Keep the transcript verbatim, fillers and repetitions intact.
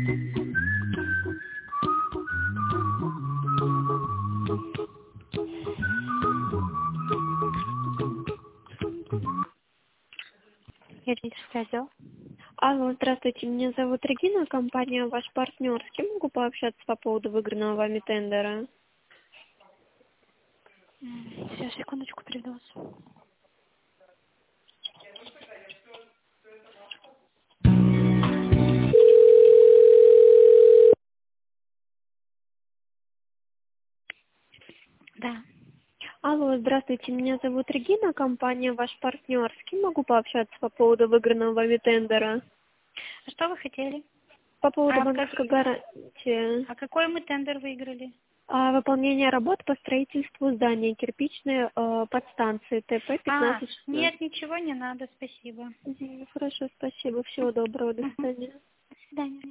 Юридический отдел. Алло, здравствуйте, меня зовут Регина, компания «Ваш партнер». С кем могу пообщаться по поводу выигранного вами тендера? Сейчас, секундочку, переведу вас. Да. Алло, здравствуйте, меня зовут Регина, компания «Ваш партнер». С кем могу пообщаться по поводу выигранного вами тендера? А что вы хотели? По поводу А, банковской как... гарантии. а какой мы тендер выиграли? А, выполнение работ по строительству здания кирпичной э, подстанции ТП А, пятнадцать шестнадцать. нет, ничего не надо, спасибо. Хорошо, спасибо, всего доброго, до Мгм. свидания. До свидания.